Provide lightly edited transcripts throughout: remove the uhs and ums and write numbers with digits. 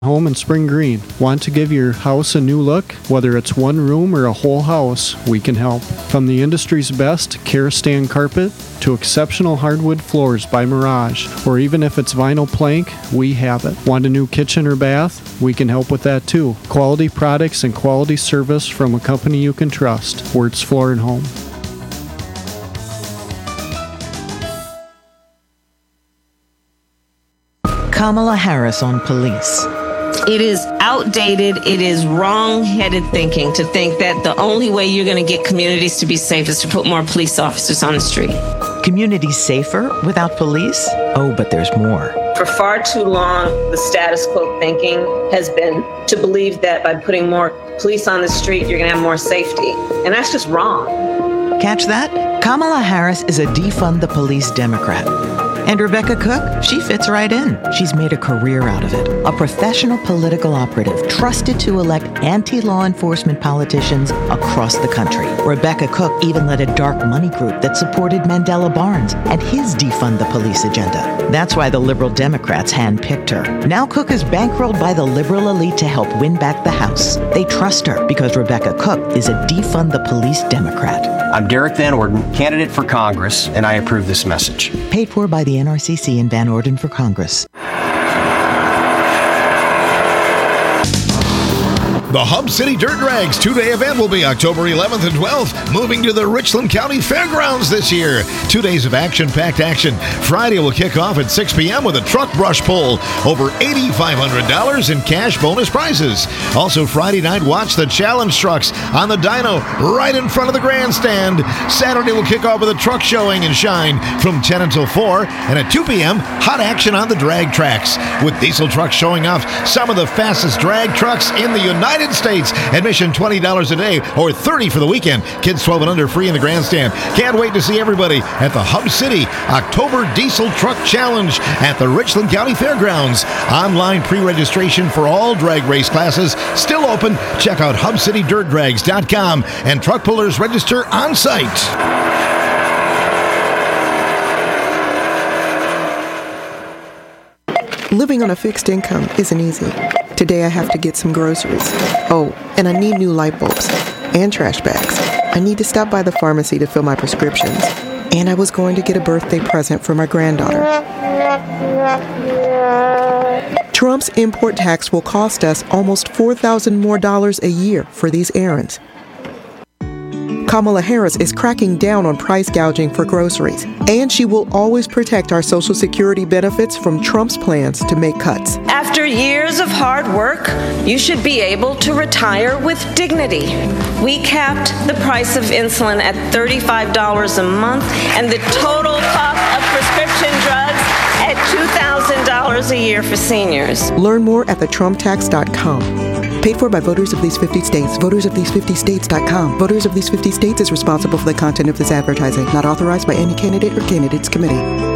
Home in Spring Green. Want to give your house a new look? Whether it's one room or a whole house, we can help. From the industry's best Karastan carpet to exceptional hardwood floors by Mirage, or even if it's vinyl plank, we have it. Want a new kitchen or bath? We can help with that too. Quality products and quality service from a company you can trust. Wertz Floor and Home. Kamala Harris on police. It is outdated, it is wrong-headed thinking to think that the only way you're going to get communities to be safe is to put more police officers on the street. Communities safer without police? Oh, but there's more. For far too long, the status quo thinking has been to believe that by putting more police on the street, you're going to have more safety. And that's just wrong. Catch that? Kamala Harris is a defund the police Democrat. And Rebecca Cook, she fits right in. She's made a career out of it. A professional political operative trusted to elect anti-law enforcement politicians across the country. Rebecca Cook even led a dark money group that supported Mandela Barnes and his defund the police agenda. That's why the liberal Democrats handpicked her. Now Cook is bankrolled by the liberal elite to help win back the House. They trust her because Rebecca Cook is a defund the police Democrat. I'm Derek Van Orden, candidate for Congress, and I approve this message. Paid for by the NRCC and Van Orden for Congress. The Hub City Dirt Drags two-day event will be October 11th and 12th, moving to the Richland County Fairgrounds this year. 2 days of action-packed action. Friday will kick off at 6 p.m. with a truck brush pull. Over $8,500 in cash bonus prizes. Also Friday night, watch the challenge trucks on the dyno right in front of the grandstand. Saturday will kick off with a truck showing and shine from 10 until 4. And at 2 p.m., hot action on the drag tracks. With diesel trucks showing off some of the fastest drag trucks in the United States. Admission $20 a day or $30 for the weekend. Kids 12 and under free in the grandstand. Can't wait to see everybody at the Hub City October Diesel Truck Challenge at the Richland County Fairgrounds. Online pre-registration for all drag race classes still open. Check out HubCityDirtDrags.com and truck pullers register on site. Living on a fixed income isn't easy. Today I have to get some groceries. Oh, and I need new light bulbs and trash bags. I need to stop by the pharmacy to fill my prescriptions. And I was going to get a birthday present for my granddaughter. Trump's import tax will cost us almost $4,000 more a year for these errands. Kamala Harris is cracking down on price gouging for groceries, and she will always protect our Social Security benefits from Trump's plans to make cuts. After years of hard work, you should be able to retire with dignity. We capped the price of insulin at $35 a month and the total cost of prescription drugs at $2,000 a year for seniors. Learn more at thetrumptax.com. Paid for by voters of these 50 states. VotersOfThese50States.com. Voters of these 50 states is responsible for the content of this advertising. Not authorized by any candidate or candidates committee.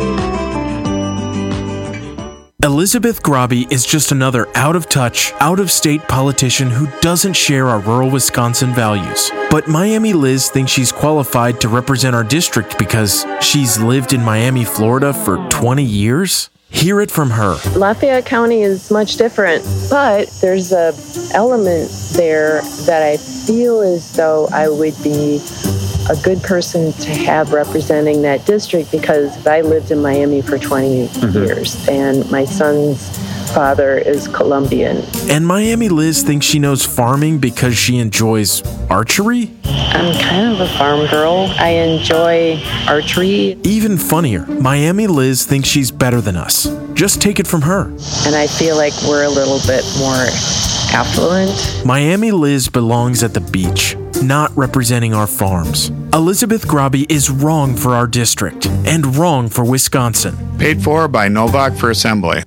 Elizabeth Grabe is just another out-of-touch, out-of-state politician who doesn't share our rural Wisconsin values. But Miami Liz thinks she's qualified to represent our district because she's lived in Miami, Florida for 20 years? Hear it from her. Lafayette County is much different, but there's a element there that I feel as though I would be a good person to have representing that district because I lived in Miami for 20 years and my son's father is Colombian. And Miami Liz thinks she knows farming because she enjoys archery? I'm kind of a farm girl. I enjoy archery. Even funnier, Miami Liz thinks she's better than us. Just take it from her. And I feel like we're a little bit more affluent. Miami Liz belongs at the beach, not representing our farms. Elizabeth Grabe is wrong for our district and wrong for Wisconsin. Paid for by Novak for Assembly.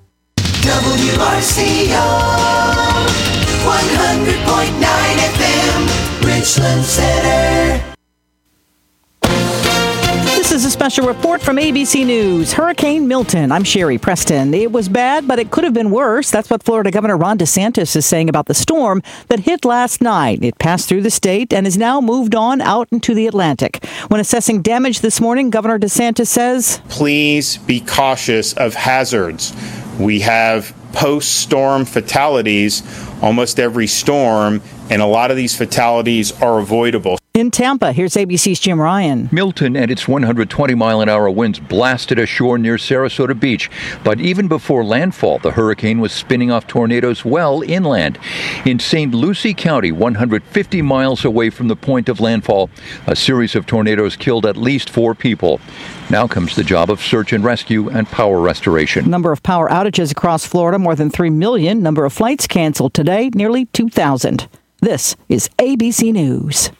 WRCO 100.9 FM, Richland Center. This is a special report from ABC News. Hurricane Milton. I'm Sherry Preston. It was bad, but it could have been worse. That's what Florida Governor Ron DeSantis is saying about the storm that hit last night. It passed through the state and has now moved on out into the Atlantic. When assessing damage this morning, Governor DeSantis says, please be cautious of hazards. We have post-storm fatalities almost every storm, and a lot of these fatalities are avoidable. In Tampa, here's ABC's Jim Ryan. Milton and its 120-mile-an-hour winds blasted ashore near Sarasota Beach. But even before landfall, the hurricane was spinning off tornadoes well inland. In St. Lucie County, 150 miles away from the point of landfall, a series of tornadoes killed at least 4 people. Now comes the job of search and rescue and power restoration. Number of power outages across Florida, more than 3 million. Number of flights canceled today, nearly 2,000. This is ABC News.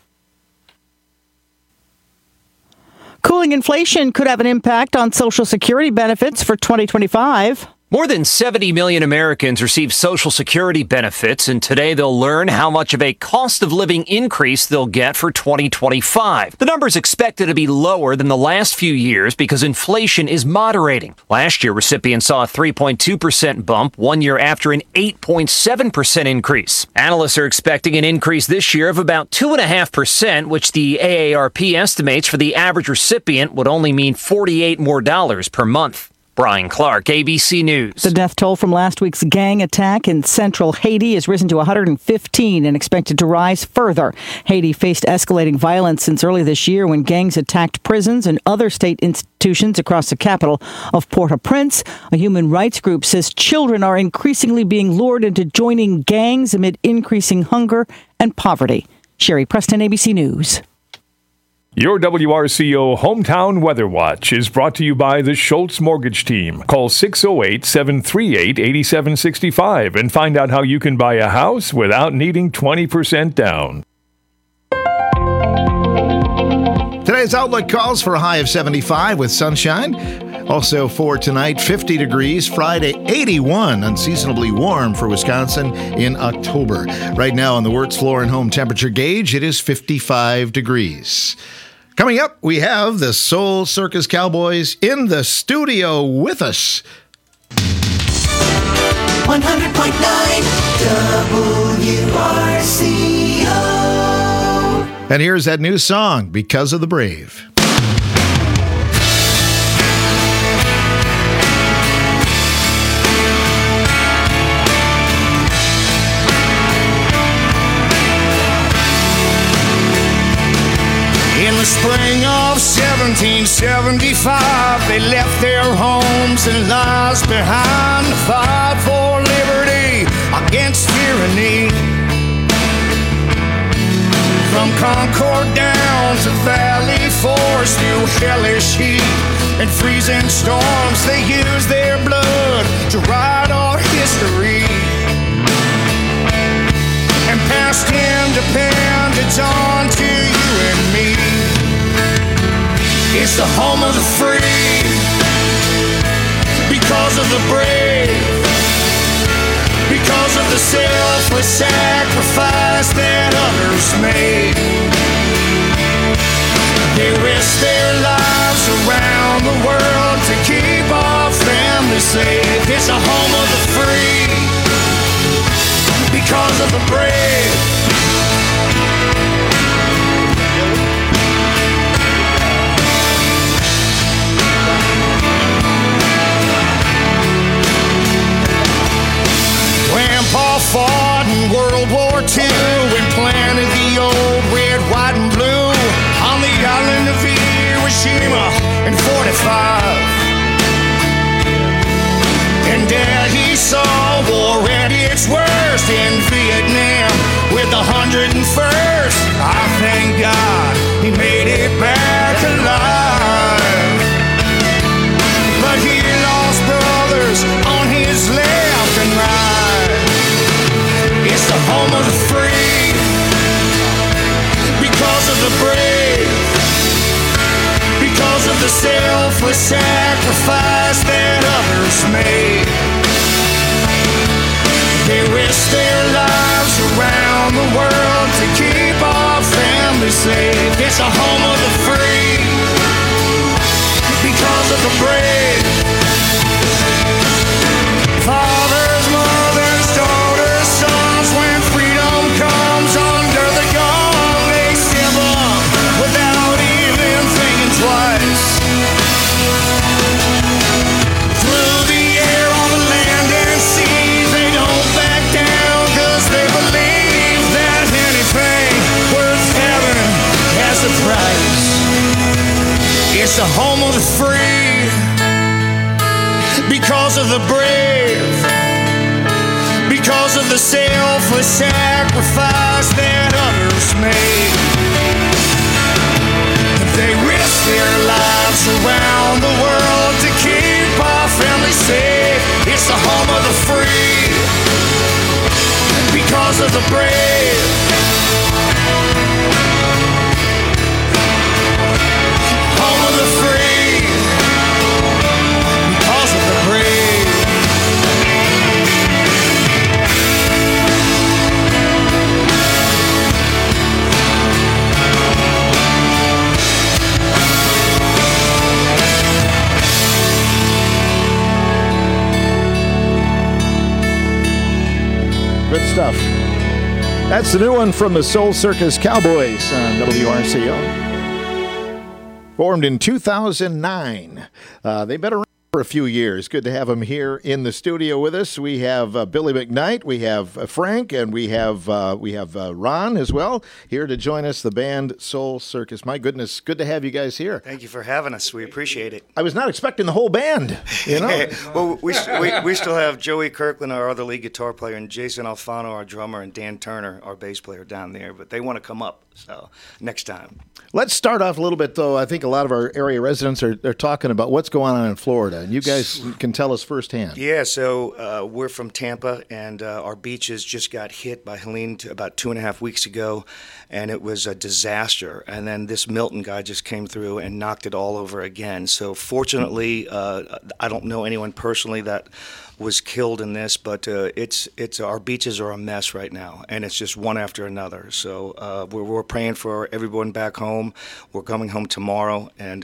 Cooling inflation could have an impact on Social Security benefits for 2025. More than 70 million Americans receive Social Security benefits, and today they'll learn how much of a cost of living increase they'll get for 2025. The number is expected to be lower than the last few years because inflation is moderating. Last year, recipients saw a 3.2% bump, 1 year after an 8.7% increase. Analysts are expecting an increase this year of about 2.5%, which the AARP estimates for the average recipient would only mean $48 more per month. Brian Clark, ABC News. The death toll from last week's gang attack in central Haiti has risen to 115 and expected to rise further. Haiti faced escalating violence since early this year when gangs attacked prisons and other state institutions across the capital of Port-au-Prince. A human rights group says children are increasingly being lured into joining gangs amid increasing hunger and poverty. Sherry Preston, ABC News. Your WRCO Hometown Weather Watch is brought to you by the Schultz Mortgage Team. Call 608-738-8765 and find out how you can buy a house without needing 20% down. Today's outlook calls for a high of 75 with sunshine. Also for tonight, 50 degrees. Friday, 81, unseasonably warm for Wisconsin in October. Right now on the Wirtz Floor and Home temperature gauge, it is 55 degrees. Coming up, we have the Soul Circus Cowboys in the studio with us. 100.9 WRCO. And here's that new song, Because of the Brave. In the spring of 1775, they left their homes and lives behind to fight for liberty against tyranny. From Concord down to Valley Forge, through hellish heat and freezing storms, they used their blood to write our history and passed independence on to you and me. It's the home of the free, because of the brave, because of the selfless sacrifice that others made. They risked their lives around the world to keep our family safe. It's the home of the free, because of the brave. Grandpa fought in World War II and planted the old red, white, and blue on the island of Hiroshima in 45. And Dad, he saw war at its worst in Vietnam with the 101st. I thank God he made it back alive. But he lost brothers on his left and right. It's the home of the free, because of the brave, because of the selfless sacrifice that others made. They risked their lives around the world to keep our family safe. It's the home of the free, because of the brave. Fathers, mothers, daughters, sons, when freedom comes under the gun, they step up without even thinking twice. Through the air, on the land and sea, the home of the free, because of the brave, because of the selfless sacrifice that others made. They risk their lives around the world to keep our family safe. It's the home of the free, because of the brave, home of the free, because of the brave. Good stuff. That's the new one from the Soul Circus Cowboys on WRCO. Formed in 2009. They've been around for a few years. Good to have them here in the studio with us. We have Billy McKnight, we have Frank, and we have Ron as well here to join us. The band Soul Circus. My goodness, good to have you guys here. Thank you for having us. We appreciate it. I was not expecting the whole band. You know. Well, we still have Joey Kirkland, our other lead guitar player, and Jason Alfano, our drummer, and Dan Turner, our bass player, down there. But they want to come up, so next time. Let's start off a little bit, though. I think a lot of our area residents are talking about what's going on in Florida, and you guys can tell us firsthand. Yeah, so we're from Tampa, and our beaches just got hit by Helene about 2.5 weeks ago, and it was a disaster. And then this Milton guy just came through and knocked it all over again. So fortunately, I don't know anyone personally that was killed in this, but it's our beaches are a mess right now, and it's just one after another. So we're praying for everyone back home. We're coming home tomorrow, and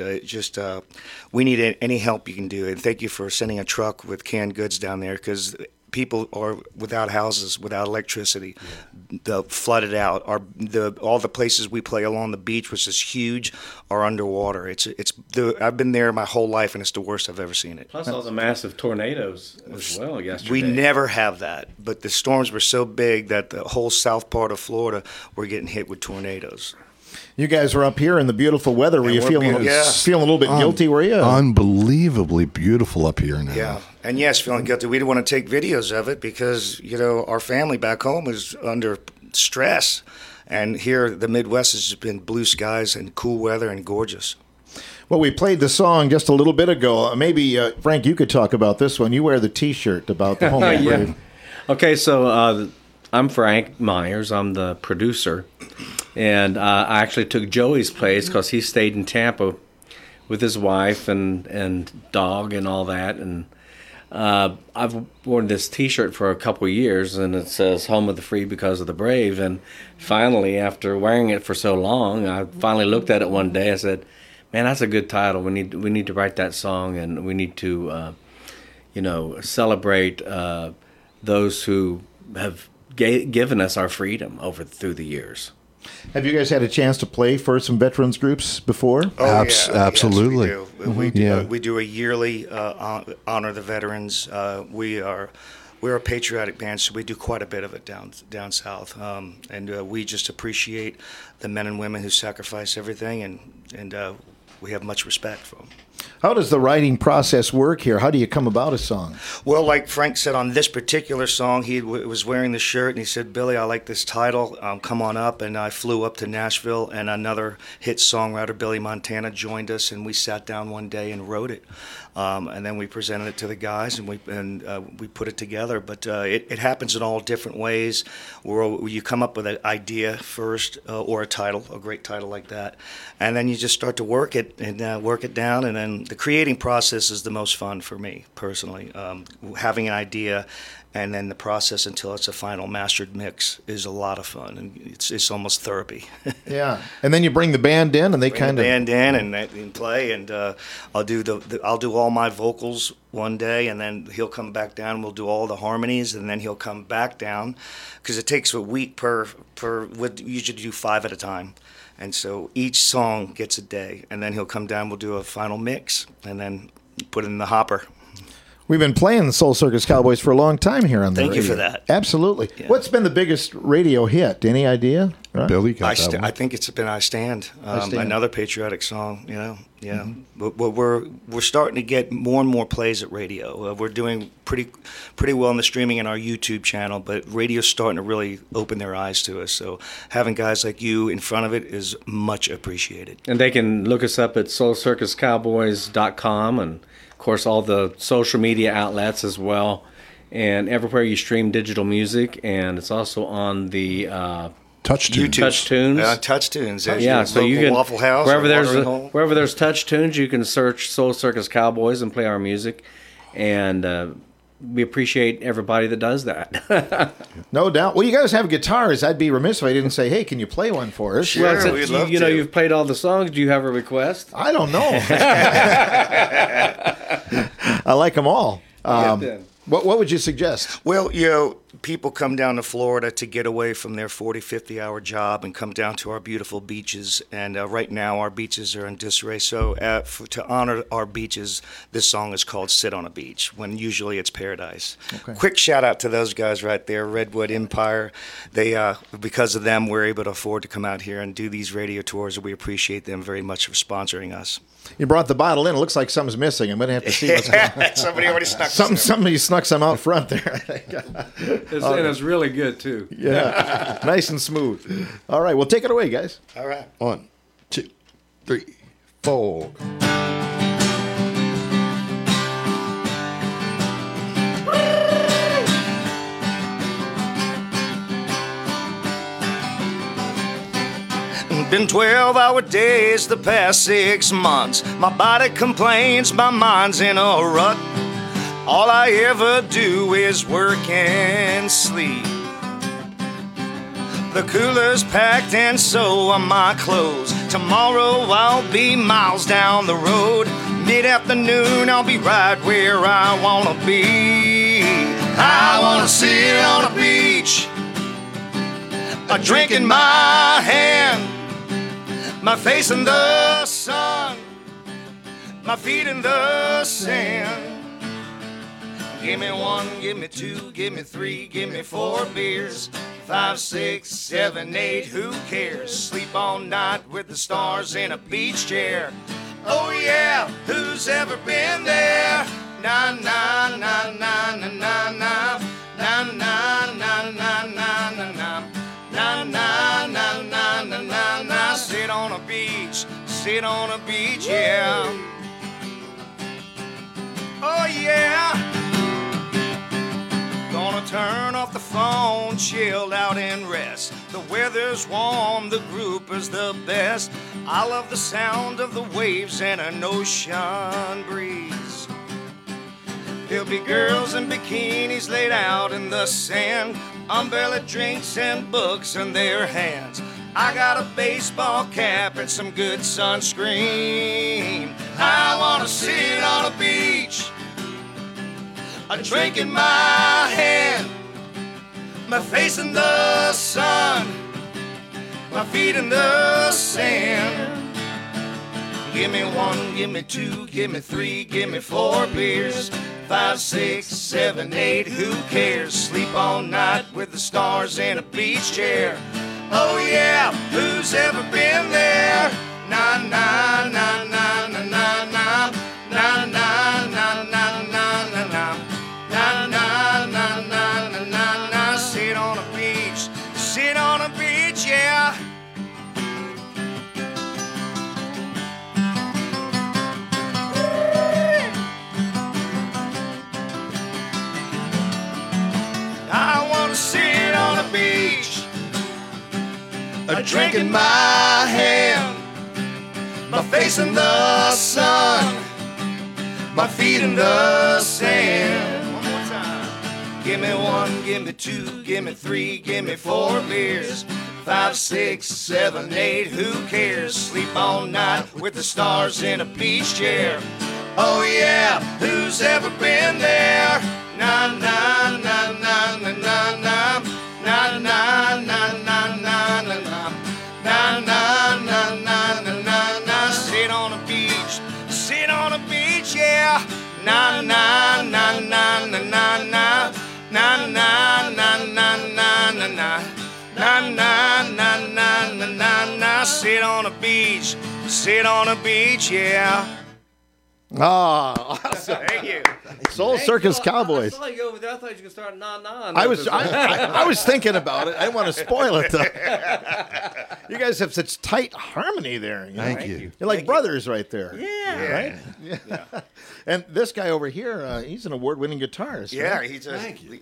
we need any help you can do. And thank you for sending a truck with canned goods down there, because people are without houses, without electricity, flooded out. All the places we play along the beach, which is huge, are underwater. I've been there my whole life, and it's the worst I've ever seen it. Plus all the massive tornadoes as well yesterday. We never have that, but the storms were so big that the whole south part of Florida were getting hit with tornadoes. You guys were up here in the beautiful weather. Were you feeling a little bit guilty, were you? Unbelievably beautiful up here now. Yeah, and yes, feeling guilty. We didn't want to take videos of it because, our family back home is under stress. And here, the Midwest has just been blue skies and cool weather and gorgeous. Well, we played the song just a little bit ago. Maybe, Frank, you could talk about this one. You wear the T-shirt about the Home of the Brave. Okay, so I'm Frank Myers. I'm the producer. And I actually took Joey's place because he stayed in Tampa with his wife and dog and all that. And I've worn this T-shirt for a couple of years, and it says "Home of the Free because of the Brave." And finally, after wearing it for so long, I finally looked at it one day. I said, "Man, that's a good title. We need to write that song, and we need to, celebrate those who have given us our freedom through the years." Have you guys had a chance to play for some veterans groups before? Absolutely. Yes, we do. We do a yearly honor the veterans. We're a patriotic band, so we do quite a bit of it down south, and we just appreciate the men and women who sacrifice everything, and we have much respect for them. How does the writing process work here? How do you come about a song? Well, like Frank said, on this particular song, he was wearing the shirt, and he said, "Billy, I like this title. Come on up." And I flew up to Nashville, and another hit songwriter, Billy Montana, joined us, and we sat down one day and wrote it. And then we presented it to the guys, and we put it together. But it happens in all different ways. Where you come up with an idea first, or a title, a great title like that, and then you just start to work it and work it down. And then the creating process is the most fun for me personally. Having an idea, and then the process until it's a final mastered mix is a lot of fun, and it's almost therapy. Yeah, and then you bring the band in, and they band in and play, and I'll do all my vocals one day, and then he'll come back down. We'll do all the harmonies, and then he'll come back down, because it takes a week per. We usually do 5 at a time. And so each song gets a day, and then he'll come down, we'll do a final mix, and then put it in the hopper. We've been playing the Soul Circus Cowboys for a long time here on the radio. Thank you for that. Absolutely. Yeah. What's been the biggest radio hit? Any idea? Right. Billy got that one. I think it's been I Stand. Stand. Another patriotic song, Yeah. But we're starting to get more and more plays at radio. We're doing pretty well in the streaming and our YouTube channel, but radio's starting to really open their eyes to us. So having guys like you in front of it is much appreciated. And they can look us up at soulcircuscowboys.com, and of course all the social media outlets as well, and everywhere you stream digital music. And it's also on the TouchTunes. TouchTunes. Yeah, so you can Waffle House wherever there's TouchTunes, you can search Soul Circus Cowboys and play our music, and we appreciate everybody that does that. No doubt. Well, you guys have guitars. I'd be remiss if I didn't say, hey, can you play one for us? Sure, well, we'd love to. You've played all the songs. Do you have a request? I don't know. I like them all. What would you suggest? Well, people come down to Florida to get away from their 40, 50-hour job and come down to our beautiful beaches. And right now our beaches are in disarray. So to honor our beaches, this song is called Sit on a Beach, when usually it's Paradise. Okay. Quick shout out to those guys right there, Redwood Empire. They, because of them, we're able to afford to come out here and do these radio tours, and we appreciate them very much for sponsoring us. You brought the bottle in. It looks like something's missing. I'm going to have to see what's going on. Somebody already snuck Somebody snuck some out front there, I think. And it's really good, too. Yeah. Nice and smooth. All right. Well, take it away, guys. All right. 1, 2, 3, 4. Been 12-hour days the past 6 months. My body complains, my mind's in a rut. All I ever do is work and sleep. The cooler's packed and so are my clothes. Tomorrow I'll be miles down the road. Mid-afternoon I'll be right where I wanna be. I wanna sit on a beach, a drink in my hand, my face in the sun, my feet in the sand. Give me 1, give me 2, give me 3, give me 4 beers. 5, 6, 7, 8, who cares? Sleep all night with the stars in a beach chair. Oh yeah, who's ever been there? Na na na na na na na na na na na na na na. Na na na na na na na. Sit on a beach, yeah. Oh yeah. Gonna turn off the phone, chill out and rest. The weather's warm, the group is the best. I love the sound of the waves and an ocean breeze. There'll be girls in bikinis laid out in the sand, umbrella drinks and books in their hands. I got a baseball cap and some good sunscreen. I wanna sit on a beach, a drink in my hand, my face in the sun, my feet in the sand. Give me 1, give me 2, give me 3, give me 4 beers. 5, 6, 7, 8, who cares? Sleep all night with the stars in a beach chair. Oh yeah, who's ever been there? Na na na na na na na na na na na na na na na na na na na. Sit on a beach, yeah. I wanna sit on a beach, a drink in my hand, my face in the sun, my feet in the sand. One more time. Give me 1, give me 2, give me 3, give me 4 beers. 5, 6, 7, 8, who cares? Sleep all night with the stars in a beach chair. Oh yeah, who's ever been there? Na na na na na na na na na na na na na na na na na na na. Sit on a beach, yeah. Na na na na na na na na na na na na na na na na na na. na, sit on a beach, yeah. Oh, awesome. Thank you. Soul Circus Cowboys. I saw you over there. I thought you could start na. I was thinking about it. I didn't want to spoil it, though. You guys have such tight harmony there. Thank you. You're like brothers right there. Yeah. Right? Yeah. And this guy over here, he's an award-winning guitarist. Yeah, right? he's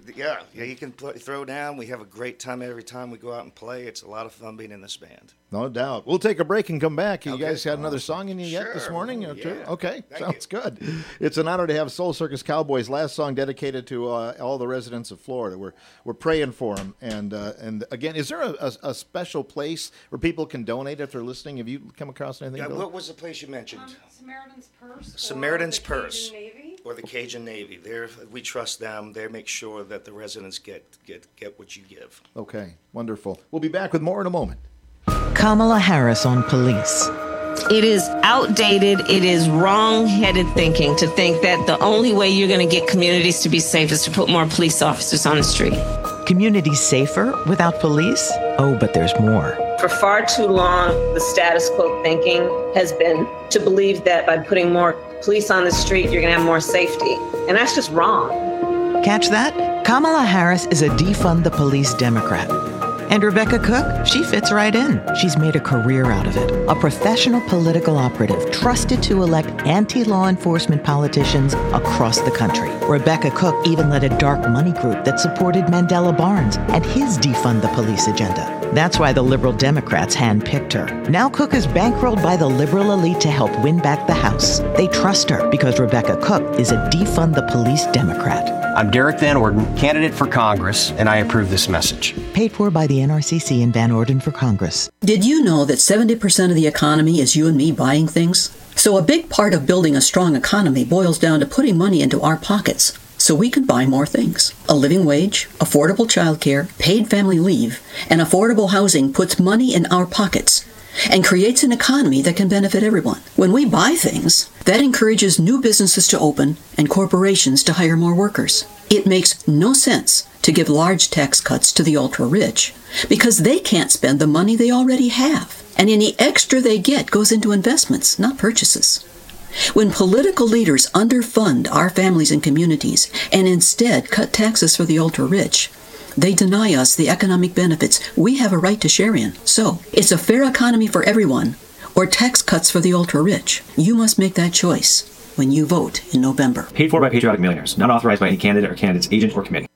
he can throw down. We have a great time every time we go out and play. It's a lot of fun being in this band. No doubt. We'll take a break and come back. You guys got another song in you yet this morning? Yeah. Okay, sounds good. It's an honor to have Soul Circus Cowboys. Last song dedicated to all the residents of Florida. We're praying for them. And again, is there a special place where people can donate if they're listening? Have you come across anything? Bill? What was the place you mentioned? Samaritan's Purse. Samaritan's Purse. Cajun Navy. Or the Cajun Navy. We trust them. They make sure that the residents get what you give. Okay, wonderful. We'll be back with more in a moment. Kamala Harris on police. It is outdated, it is wrong-headed thinking to think that the only way you're going to get communities to be safe is to put more police officers on the street. Communities safer without police? Oh, but there's more. For far too long, the status quo thinking has been to believe that by putting more police on the street, you're going to have more safety. And that's just wrong. Catch that? Kamala Harris is a defund the police Democrat. And Rebecca Cook, she fits right in. She's made a career out of it. A professional political operative trusted to elect anti-law enforcement politicians across the country. Rebecca Cook even led a dark money group that supported Mandela Barnes and his defund the police agenda. That's why the liberal Democrats handpicked her. Now Cook is bankrolled by the liberal elite to help win back the House. They trust her because Rebecca Cook is a defund the police Democrat. I'm Derek Van Orden, candidate for Congress, and I approve this message. Paid for by the NRCC and Van Orden for Congress. Did you know that 70% of the economy is you and me buying things? So a big part of building a strong economy boils down to putting money into our pockets so we can buy more things. A living wage, affordable childcare, paid family leave, and affordable housing puts money in our pockets and creates an economy that can benefit everyone. When we buy things, that encourages new businesses to open and corporations to hire more workers. It makes no sense to give large tax cuts to the ultra-rich because they can't spend the money they already have, and any extra they get goes into investments, not purchases. When political leaders underfund our families and communities and instead cut taxes for the ultra-rich, they deny us the economic benefits we have a right to share in. So, it's a fair economy for everyone, or tax cuts for the ultra-rich. You must make that choice when you vote in November. Paid for by Patriotic Millionaires. Not authorized by any candidate or candidate's agent or committee.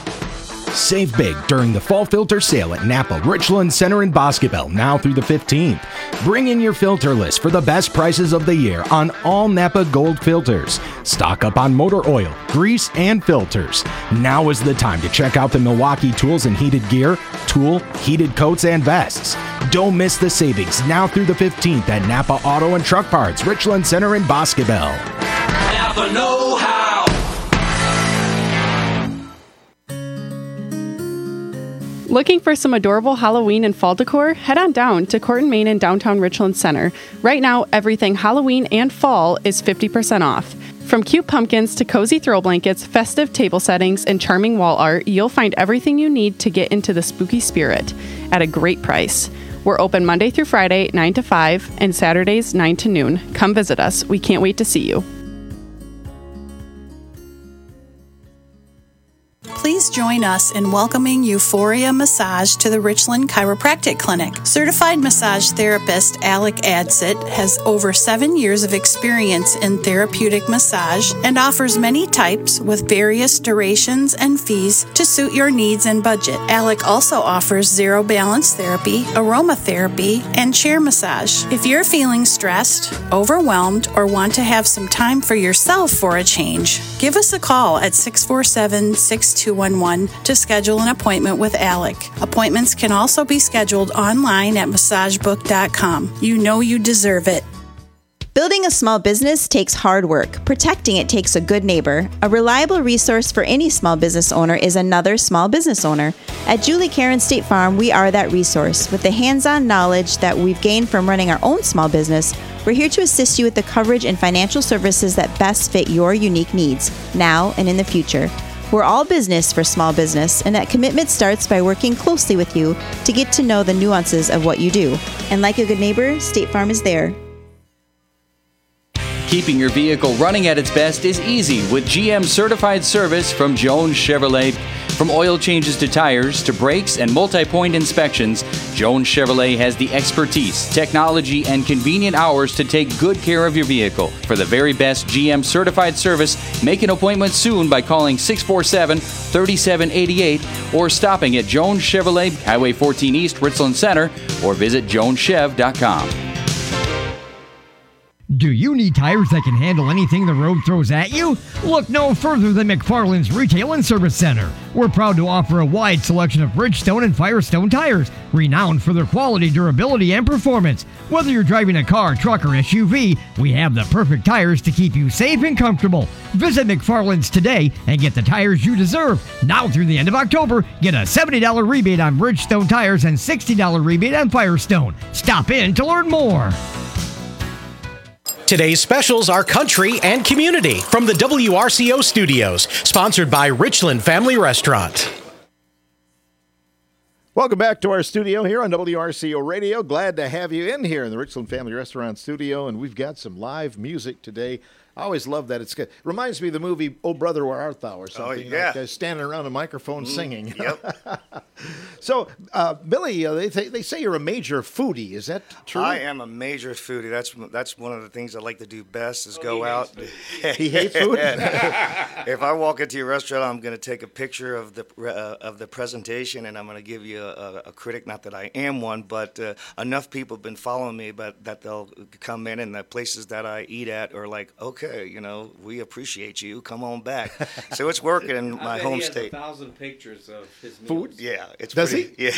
Save big during the Fall Filter Sale at Napa, Richland Center, and Boscobel, now through the 15th. Bring in your filter list for the best prices of the year on all Napa Gold filters. Stock up on motor oil, grease, and filters. Now is the time to check out the Milwaukee tools and heated gear, tool, heated coats, and vests. Don't miss the savings now through the 15th at Napa Auto and Truck Parts, Richland Center, and Boscobel. Napa know-how. Looking for some adorable Halloween and fall decor? Head on down to Court & Main in downtown Richland Center. Right now, everything Halloween and fall is 50% off. From cute pumpkins to cozy throw blankets, festive table settings, and charming wall art, you'll find everything you need to get into the spooky spirit at a great price. We're open Monday through Friday, 9 to 5, and Saturdays, 9 to noon. Come visit us. We can't wait to see you. Please join us in welcoming Euphoria Massage to the Richland Chiropractic Clinic. Certified massage therapist Alec Adsit has over 7 years of experience in therapeutic massage and offers many types with various durations and fees to suit your needs and budget. Alec also offers zero balance therapy, aromatherapy, and chair massage. If you're feeling stressed, overwhelmed, or want to have some time for yourself for a change, give us a call at 647-6211 to schedule an appointment with Alec. Appointments can also be scheduled online at massagebook.com. You know you deserve it. Building a small business takes hard work. Protecting it takes a good neighbor. A reliable resource for any small business owner is another small business owner. At Julie Karen State Farm, we are that resource. With the hands-on knowledge that we've gained from running our own small business, we're here to assist you with the coverage and financial services that best fit your unique needs, now and in the future. We're all business for small business, and that commitment starts by working closely with you to get to know the nuances of what you do. And like a good neighbor, State Farm is there. Keeping your vehicle running at its best is easy with GM certified service from Jones Chevrolet. From oil changes to tires to brakes and multi-point inspections, Jones Chevrolet has the expertise, technology, and convenient hours to take good care of your vehicle. For the very best GM certified service, make an appointment soon by calling 647-3788 or stopping at Jones Chevrolet, Highway 14 East, Richland Center, or visit joneschev.com. Do you need tires that can handle anything the road throws at you? Look no further than McFarland's Retail and Service Center. We're proud to offer a wide selection of Bridgestone and Firestone tires, renowned for their quality, durability, and performance. Whether you're driving a car, truck, or SUV, we have the perfect tires to keep you safe and comfortable. Visit McFarland's today and get the tires you deserve. Now through the end of October, get a $70 rebate on Bridgestone tires and $60 rebate on Firestone. Stop in to learn more. Today's specials are country and community from the WRCO studios, sponsored by Richland Family Restaurant. Welcome back to our studio here on WRCO Radio. Glad to have you in here in the Richland Family Restaurant studio, and we've got some live music today. I always love that. It reminds me of the movie Oh Brother, Where Art Thou? Or something. Oh, yeah. Like, standing around a microphone singing. Yep. So, Billy, they say you're a major foodie. Is that true? I am a major foodie. That's one of the things I like to do best is go out. He hates food? If I walk into your restaurant, I'm going to take a picture of the presentation, and I'm going to give you a critic. Not that I am one, but enough people have been following me, but that they'll come in, and the places that I eat at are like, okay, we appreciate you. Come on back. So it's working in my home state. He has 1,000 pictures of his food. meals. Yeah, it's Does pretty, he?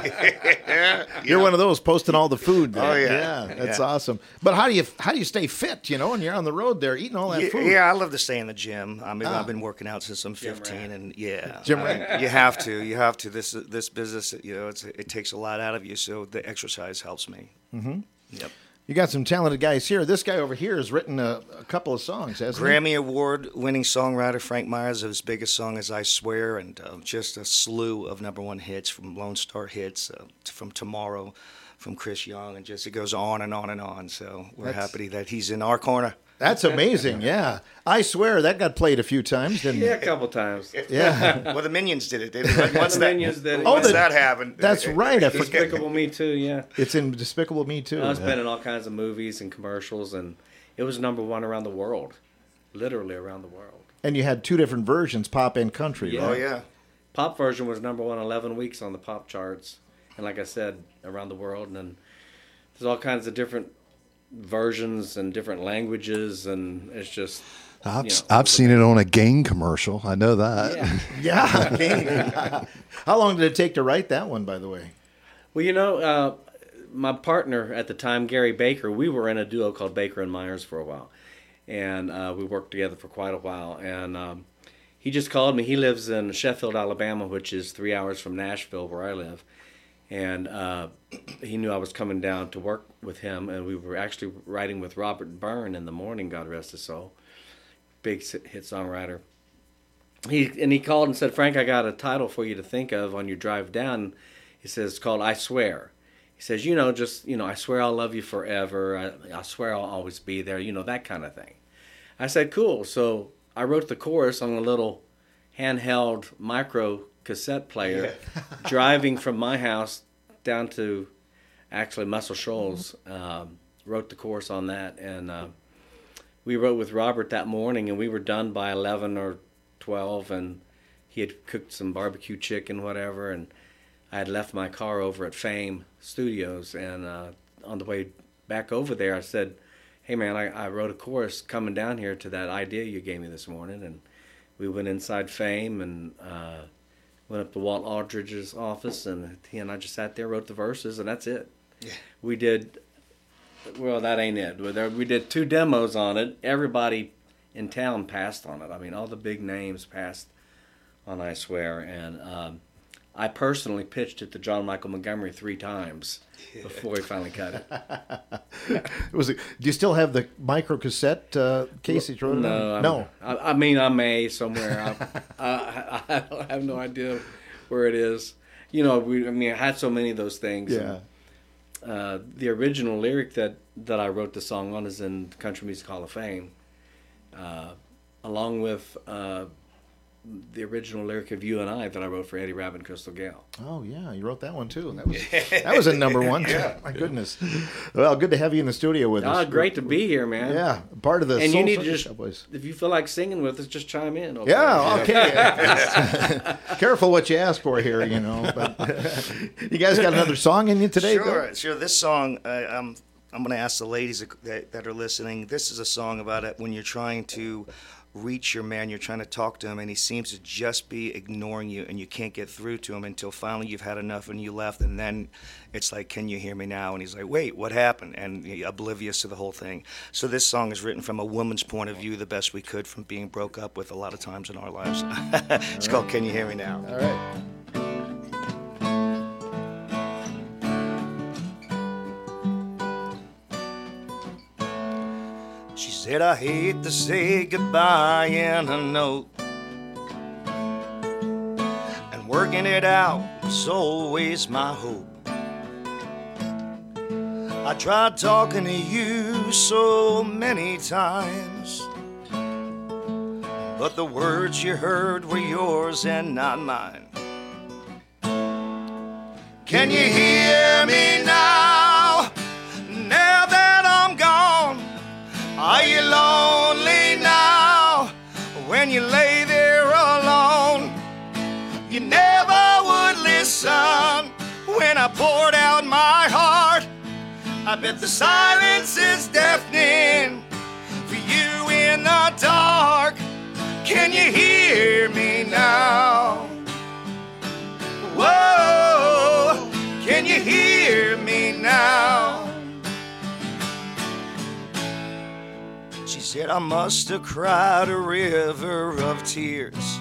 Yeah. You're one of those posting all the food. Oh, yeah. That's awesome. But how do you stay fit? And you're on the road there eating all that food. Yeah, I love to stay in the gym. I mean, I've been working out since I'm 15, and Gym rat. you have to. This business, it takes a lot out of you. So the exercise helps me. Mm-hmm. Yep. You got some talented guys here. This guy over here has written a couple of songs, hasn't he? Grammy Award-winning songwriter Frank Myers. His biggest song is "I Swear," and just a slew of #1 hits from Lone Star Hits, from Tomorrow, from Chris Young, and just it goes on and on and on. So we're happy that he's in our corner. That's amazing, yeah. I Swear, that got played a few times, didn't it? Yeah, a couple times. Yeah. Well, the Minions did it. Once that happened. That's right. I forget. Despicable Me Too, yeah. It's in Despicable Me Too. It's been in all kinds of movies and commercials, and it was #1 around the world, literally around the world. And you had two different versions, pop and country, Yeah. right? Oh, yeah. Pop version was #1 11 weeks on the pop charts, and like I said, around the world. And then there's all kinds of different versions and different languages, and it's just I've seen it on a Gain commercial. I know that. Yeah. How long did it take to write that one, by the way? Well, my partner at the time, Gary Baker, we were in a duo called Baker and Myers for a while, and we worked together for quite a while. And he just called me. He lives in Sheffield, Alabama, which is 3 hours from Nashville, where I live. And he knew I was coming down to work with him, and we were actually writing with Robert Byrne in the morning, God rest his soul, big hit songwriter. He called and said, "Frank, I got a title for you to think of on your drive down." He says, "It's called I Swear." He says, I swear I'll love you forever. I swear I'll always be there, that kind of thing. I said, cool. So I wrote the chorus on a little handheld micro cassette player, driving from my house down to actually Muscle Shoals. Wrote the chorus on that, and we wrote with Robert that morning, and we were done by 11 or 12, and he had cooked some barbecue chicken, whatever, and I had left my car over at Fame Studios, and on the way back over there, I said, hey man, I wrote a chorus coming down here to that idea you gave me this morning, and we went inside Fame and went up to Walt Aldridge's office, and he and I just sat there, wrote the verses, and that's it. Yeah. We did, well, that ain't it. We did 2 demos on it. Everybody in town passed on it. I mean, all the big names passed on I Swear, and I personally pitched it to John Michael Montgomery 3 times before he finally cut it. Do you still have the micro cassette case that you wrote it on? No. I mean, I may somewhere. I have no idea where it is. You know, I had so many of those things. Yeah. And, the original lyric that I wrote the song on is in Country Music Hall of Fame, along with the original lyric of You and I that I wrote for Eddie Rabbitt and Crystal Gale. Oh, yeah, you wrote that one too. That was a number one. Yeah. My goodness. Well, good to have you in the studio with us. Great to be here, man. Yeah, part of the and Soul you need to Circus just, Cowboys. if you feel like singing with us, just chime in. Okay? Yeah, okay. Careful what you ask for here, you know. But you guys got another song in you today? Sure. This song, I'm going to ask the ladies that are listening. This is a song about it when you're trying to reach your man, you're trying to talk to him, and he seems to just be ignoring you, and you can't get through to him until finally you've had enough and you left, and then it's like, can you hear me now? And he's like, wait, what happened? And you're oblivious to the whole thing. So this song is written from a woman's point of view the best we could from being broke up with a lot of times in our lives. It's called Can You Hear Me Now? All right. She said, I hate to say goodbye in a note, and working it out was always my hope. I tried talking to you so many times, but the words you heard were yours and not mine. Can you hear me now? Now that I'm gone, are you lonely now when you lay there alone? You never would listen when I poured out my heart. I bet the silence is deafening for you in the dark. Can you hear me now? Whoa, can you hear me now? She said, I must have cried a river of tears,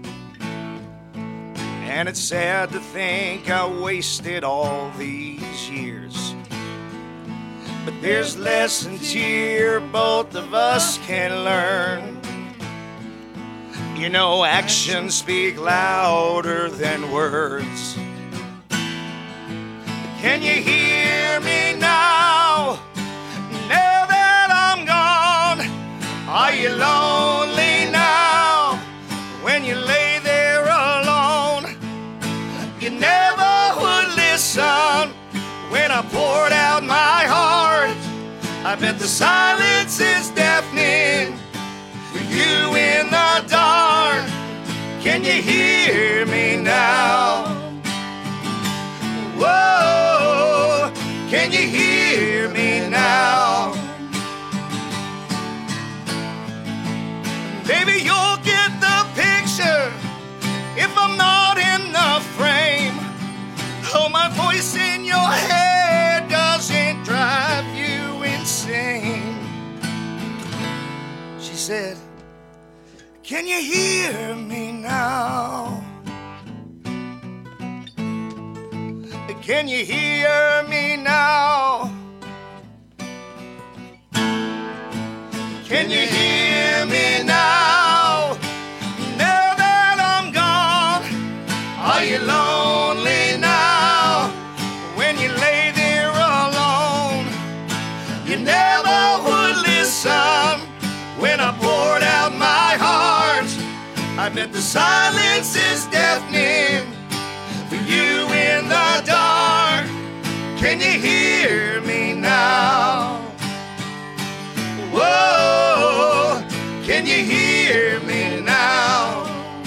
and it's sad to think I wasted all these years. But there's lessons here both of us can learn. You know, actions speak louder than words. Can you hear me now? Now that I'm gone, are you lonely now when you lay there alone? You never would listen when I poured out my heart. I bet the silence is deafening for you in the dark. Can you hear me now? Whoa, can you hear me now? Baby, you'll get the picture if I'm not in the frame. Oh, my voice in your head doesn't drive you insane. She said, can you hear me now? Can you hear me now? Can you hear me now? Now that I'm gone, are you lonely now when you lay there alone? You never would listen when I poured out my heart. I bet the silence is deafening for you in the dark. Can you hear me now? Whoa, can you hear me now?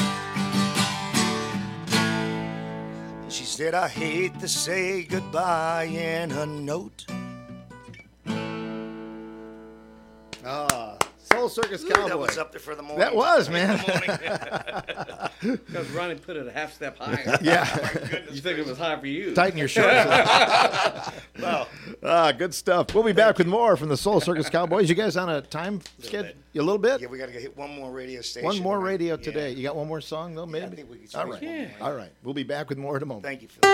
She said, I hate to say goodbye in a note. Soul Soul Circus Cowboy. That was up there for the morning. That was, man. Because Ronnie put it a half step higher. Yeah. You think it was high for you. Tighten your shorts. Well, good stuff. We'll be back with more from the Soul Circus Cowboys. You guys on a time schedule? A little bit? Yeah, we got to hit one more radio station. One more radio today. You got one more song, though, maybe? Yeah, I think we can All right. Yeah. All right. We'll be back with more in a moment. Thank you, Phil.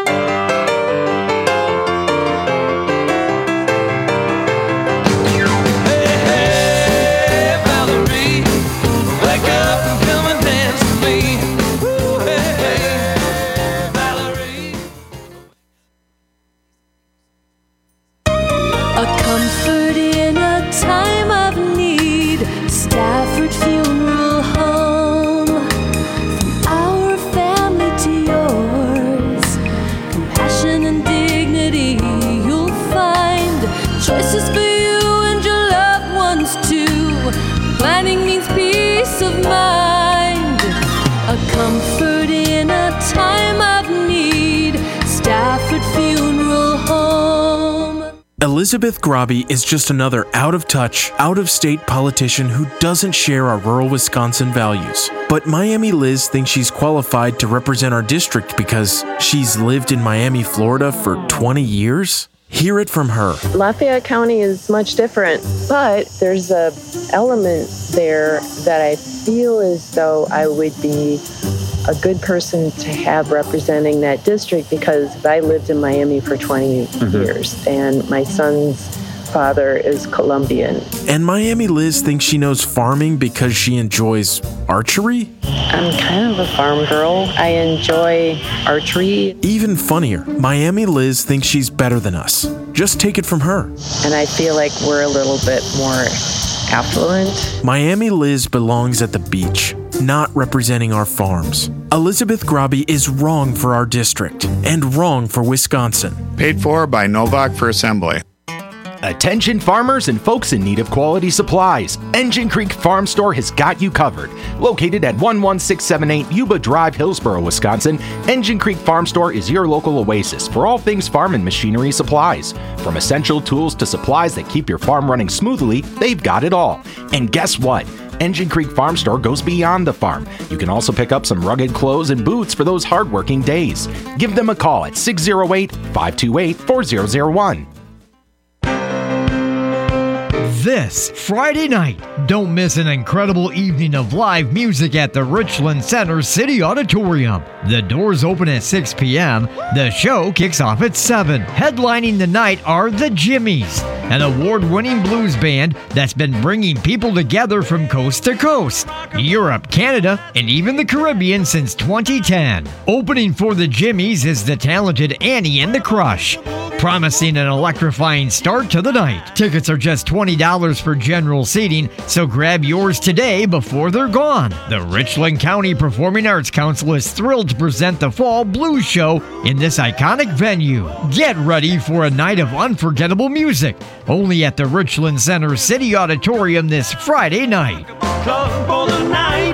Planning means peace of mind, a comfort in a time of need. Stafford Funeral Home. Elizabeth Grabe is just another out-of-touch, out-of-state politician who doesn't share our rural Wisconsin values. But Miami Liz thinks she's qualified to represent our district because she's lived in Miami, Florida for 20 years. Hear it from her. Lafayette County is much different, but there's a element there that I feel as though I would be a good person to have representing that district because I lived in Miami for 20 years and my son's father is Colombian. And Miami Liz thinks she knows farming because she enjoys archery? I'm kind of a farm girl. I enjoy archery. Even funnier, Miami Liz thinks she's better than us. Just take it from her. And I feel like we're a little bit more affluent. Miami Liz belongs at the beach, not representing our farms. Elizabeth Grabe is wrong for our district and wrong for Wisconsin. Paid for by Novak for Assembly. Attention farmers and folks in need of quality supplies. Engine Creek Farm Store has got you covered. Located at 11678 Yuba Drive, Hillsboro, Wisconsin, Engine Creek Farm Store is your local oasis for all things farm and machinery supplies. From essential tools to supplies that keep your farm running smoothly, they've got it all. And guess what? Engine Creek Farm Store goes beyond the farm. You can also pick up some rugged clothes and boots for those hardworking days. Give them a call at 608-528-4001. This Friday night, don't miss an incredible evening of live music at the Richland Center City Auditorium. The doors open at 6 p.m. The show kicks off at 7. Headlining the night are the Jimmies, an award-winning blues band that's been bringing people together from coast to coast, Europe, Canada, and even the Caribbean since 2010. Opening for the Jimmies is the talented Annie and the Crush, promising an electrifying start to the night. Tickets are just $20 for general seating, so grab yours today before they're gone. The Richland County Performing Arts Council is thrilled to present the Fall Blues Show in this iconic venue. Get ready for a night of unforgettable music, only at the Richland Center City Auditorium this Friday night. Come for the night.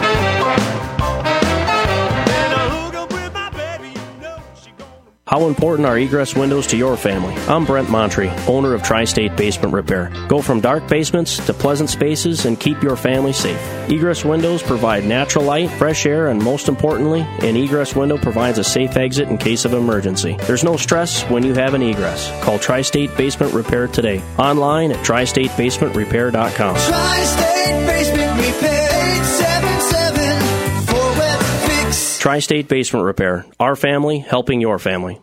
How important are egress windows to your family? I'm Brent Montre, owner of Tri-State Basement Repair. Go from dark basements to pleasant spaces and keep your family safe. Egress windows provide natural light, fresh air, and most importantly, an egress window provides a safe exit in case of emergency. There's no stress when you have an egress. Call Tri-State Basement Repair today. Online at tristatebasementrepair.com. Tri-State Basement Repair, 877 4 Fix. Tri-State Basement Repair. Our family helping your family.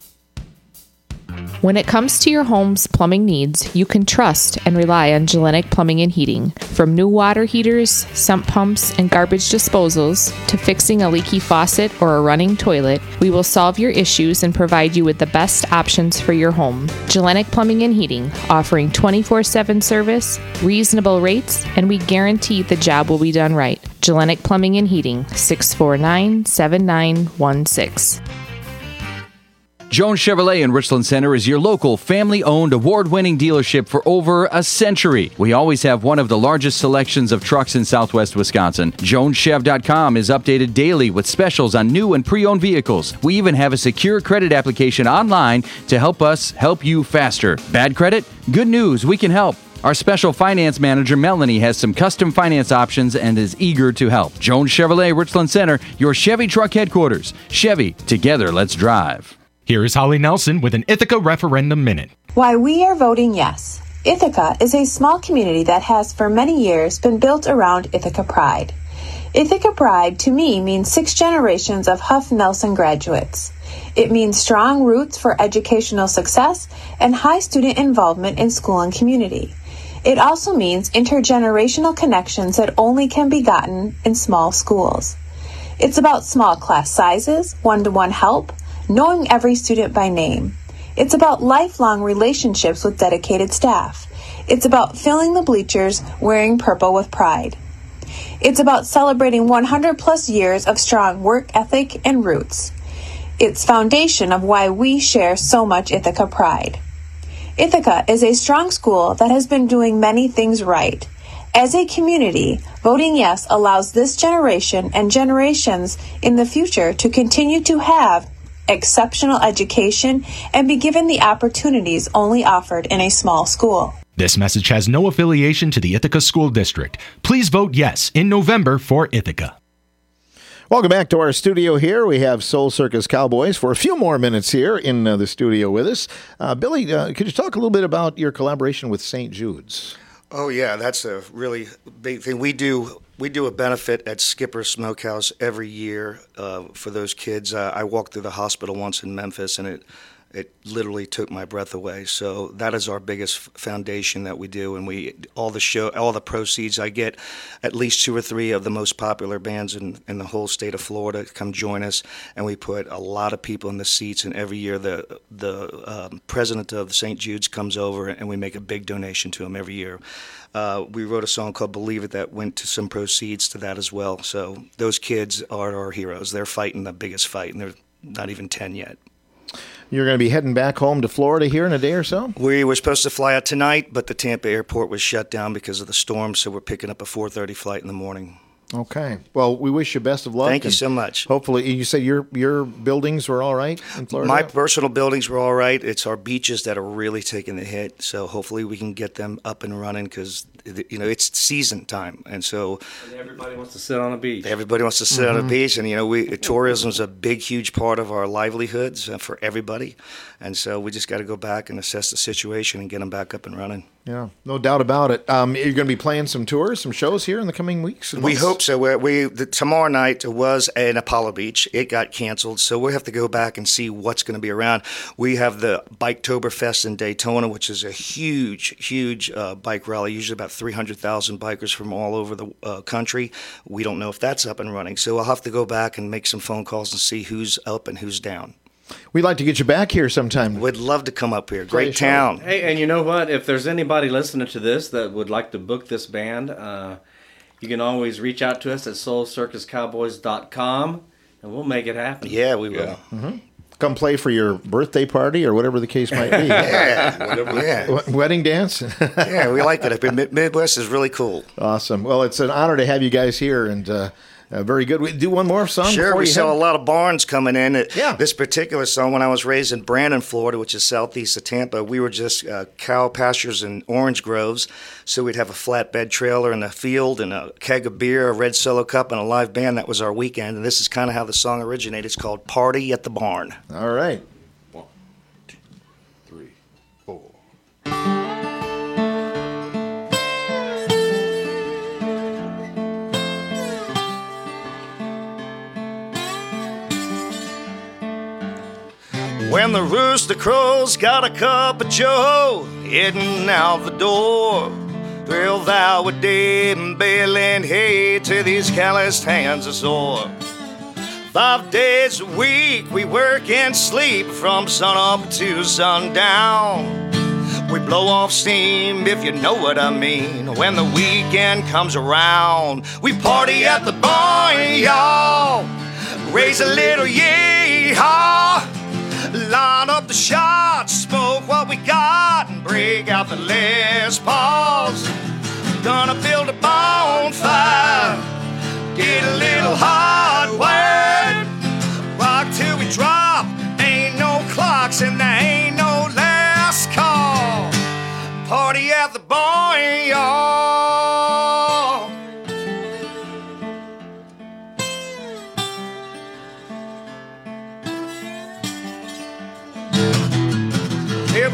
When it comes to your home's plumbing needs, you can trust and rely on Gellenic Plumbing and Heating. From new water heaters, sump pumps, and garbage disposals, to fixing a leaky faucet or a running toilet, we will solve your issues and provide you with the best options for your home. Gellenic Plumbing and Heating, offering 24/7 service, reasonable rates, and we guarantee the job will be done right. Gellenic Plumbing and Heating, 649-7916. Jones Chevrolet in Richland Center is your local, family-owned, award-winning dealership for over a century. We always have one of the largest selections of trucks in southwest Wisconsin. JonesChev.com is updated daily with specials on new and pre-owned vehicles. We even have a secure credit application online to help us help you faster. Bad credit? Good news, we can help. Our special finance manager, Melanie, has some custom finance options and is eager to help. Jones Chevrolet, Richland Center, your Chevy truck headquarters. Chevy, together, let's drive. Here is Holly Nelson with an Ithaca Referendum Minute. Why we are voting yes. Ithaca is a small community that has for many years been built around Ithaca Pride. Ithaca Pride, to me, means 6 generations of Huff Nelson graduates. It means strong roots for educational success and high student involvement in school and community. It also means intergenerational connections that only can be gotten in small schools. It's about small class sizes, one-to-one help, knowing every student by name. It's about lifelong relationships with dedicated staff. It's about filling the bleachers wearing purple with pride. It's about celebrating 100 plus years of strong work ethic and roots. It's foundation of why we share so much Ithaca pride. Ithaca is a strong school that has been doing many things right. As a community, voting yes allows this generation and generations in the future to continue to have exceptional education and be given the opportunities only offered in a small school. This message has no affiliation to the Ithaca School District. Please vote yes in November for Ithaca. Welcome back to our studio here. We have Soul Circus Cowboys for a few more minutes here in the studio with us. Billy, could you talk a little bit about your collaboration with St. Jude's? Oh, yeah, that's a really big thing. We do a benefit at Skipper Smokehouse every year for those kids. I walked through the hospital once in Memphis, and it literally took my breath away. So that is our biggest foundation that we do, and all the proceeds, I get at least 2 or 3 of the most popular bands in the whole state of Florida come join us, and we put a lot of people in the seats. And every year the president of St. Jude's comes over, and we make a big donation to him every year. We wrote a song called Believe It that went to some proceeds to that as well. So those kids are our heroes. They're fighting the biggest fight, and they're not even 10 yet. You're going to be heading back home to Florida here in a day or so? We were supposed to fly out tonight, but the Tampa airport was shut down because of the storm, so we're picking up a 4:30 flight in the morning. Okay. Well, we wish you best of luck. Thank you so much. Hopefully, you said your buildings were all right in Florida? My personal buildings were all right. It's our beaches that are really taking the hit, so hopefully we can get them up and running because, it's season time. And so everybody wants to sit on a beach. Everybody wants to sit on a beach, and, tourism is a big, huge part of our livelihoods for everybody. And so we just got to go back and assess the situation and get them back up and running. Yeah, no doubt about it. You're going to be playing some tours, some shows here in the coming weeks? We hope so. Tomorrow night was in Apollo Beach. It got canceled, so we'll have to go back and see what's going to be around. We have the Biketoberfest in Daytona, which is a huge, huge bike rally, usually about 300,000 bikers from all over the country. We don't know if that's up and running, so I'll have to go back and make some phone calls and see who's up and who's down. We'd like to get you back here sometime. We'd love to come up here. Great town. Hey, and you know what? If there's anybody listening to this that would like to book this band, you can always reach out to us at soulcircuscowboys.com, and we'll make it happen. Yeah, we will. Yeah. Mm-hmm. Come play for your birthday party or whatever the case might be. Yeah. Wedding dance? Yeah, we like it. Midwest is really cool. Awesome. Well, it's an honor to have you guys here, and very good. We do one more song. Sure, we sell a lot of barns coming in. Yeah. This particular song, when I was raised in Brandon, Florida, which is southeast of Tampa, we were just cow pastures and orange groves. So we'd have a flatbed trailer in the field and a keg of beer, a red Solo cup, and a live band. That was our weekend. And this is kind of how the song originated. It's called Party at the Barn. All right. 1, 2, 3, 4. When the rooster crows, got a cup of joe, heading out the door. 12 hour day and baling hay till these calloused hands are sore. 5 days a week we work and sleep from sun up to sundown. We blow off steam, if you know what I mean, when the weekend comes around. We party at the barn, y'all, raise a little yee-haw. Line up the shots, smoke what we got, and break out the Les Pauls. Gonna build a bonfire, get a little hot word. Rock till we drop, ain't no clocks and there ain't no last call. Party at the barn,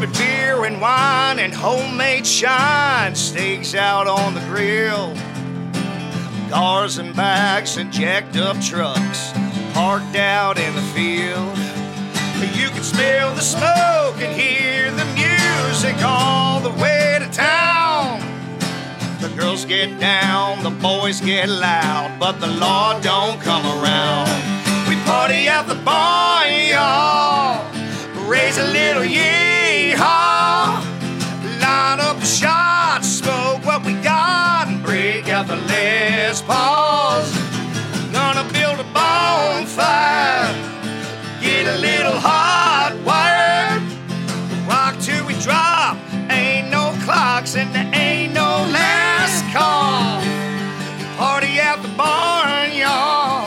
favorite beer and wine and homemade shine, steaks out on the grill, cars and bags and jacked up trucks parked out in the field. You can smell the smoke and hear the music all the way to town. The girls get down, the boys get loud, but the law don't come around. We party at the barn, y'all, raise a little yee-haw, line up the shots, smoke what we got, and break out the Les Pauls. Gonna build a bonfire, get a little hot wired, rock till we drop, ain't no clocks and there ain't no last call. Party at the barn, y'all.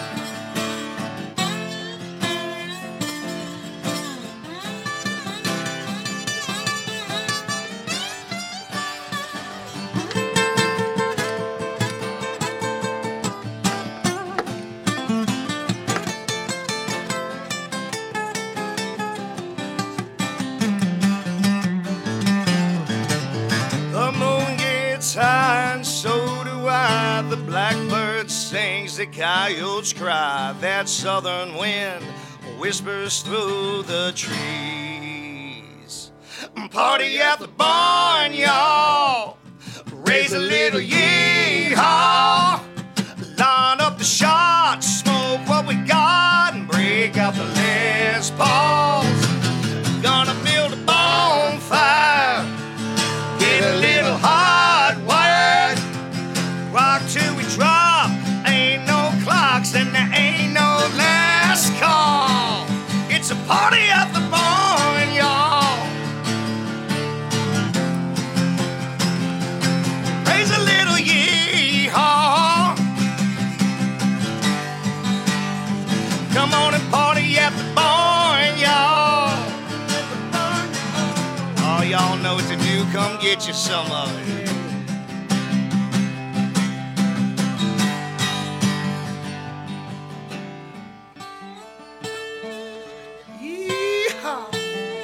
High and so do I. The blackbird sings, the coyotes cry. That southern wind whispers through the trees. Party at the barn, y'all, raise a little yee-haw, line up the shots, smoke what we got, and break out the Les Pauls. Gonna build a bonfire, get a little hot wired, rock till we drop, ain't no clocks and there ain't no last call. It's a party at the barn, y'all. Raise a little yee-haw. Come on and party at the barn, y'all. All y'all know what to do, come get you some of it. Yeehaw.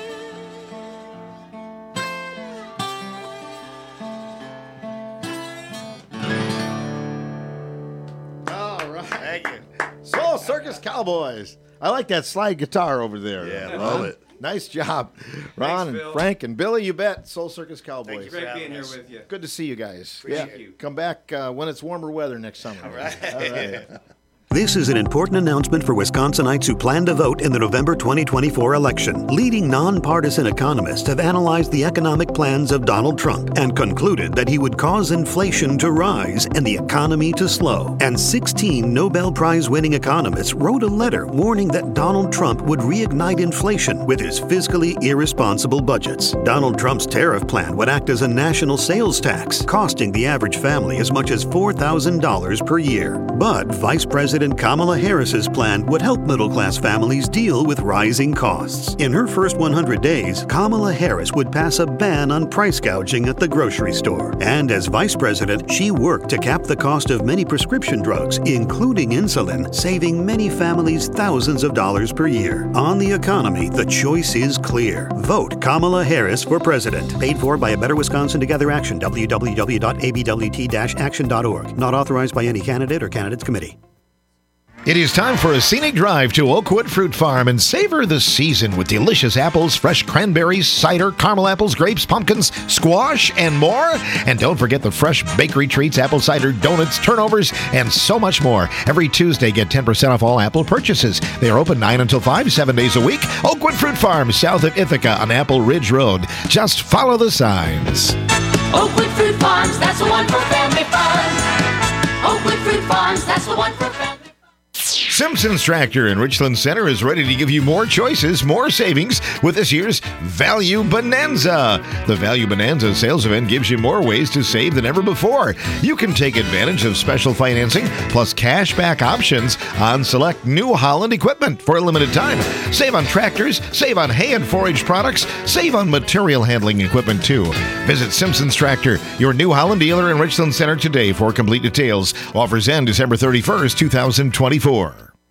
All right. Thank you. Soul Circus Cowboys. I like that slide guitar over there. Yeah, Ron. love it. Nice job, Ron and Phil. Frank and Billy. You bet. Soul Circus Cowboys. Thank you for Great having being here us. with you. Good to see you guys. Appreciate you. Come back when it's warmer weather next summer. All right. All right. This is an important announcement for Wisconsinites who plan to vote in the November 2024 election. Leading nonpartisan economists have analyzed the economic plans of Donald Trump and concluded that he would cause inflation to rise and the economy to slow. And 16 Nobel Prize-winning economists wrote a letter warning that Donald Trump would reignite inflation with his fiscally irresponsible budgets. Donald Trump's tariff plan would act as a national sales tax, costing the average family as much as $4,000 per year. But Vice President Kamala Harris's plan would help middle-class families deal with rising costs. In her first 100 days, Kamala Harris would pass a ban on price gouging at the grocery store. And as vice president, she worked to cap the cost of many prescription drugs, including insulin, saving many families thousands of dollars per year. On the economy, the choice is clear. Vote Kamala Harris for president. Paid for by A Better Wisconsin Together Action, www.abwt-action.org. Not authorized by any candidate or candidates committee. It is time for a scenic drive to Oakwood Fruit Farm and savor the season with delicious apples, fresh cranberries, cider, caramel apples, grapes, pumpkins, squash, and more. And don't forget the fresh bakery treats, apple cider, donuts, turnovers, and so much more. Every Tuesday, get 10% off all apple purchases. They are open 9 until 5, 7 days a week. Oakwood Fruit Farm, south of Ithaca on Apple Ridge Road. Just follow the signs. Oakwood Fruit Farms, that's the one for family fun. Oakwood Fruit Farms, that's the one for family fun. Simpson's Tractor in Richland Center is ready to give you more choices, more savings with this year's Value Bonanza. The Value Bonanza sales event gives you more ways to save than ever before. You can take advantage of special financing plus cashback options on select New Holland equipment for a limited time. Save on tractors, save on hay and forage products, save on material handling equipment too. Visit Simpson's Tractor, your New Holland dealer in Richland Center today for complete details. Offers end December 31st, 2024.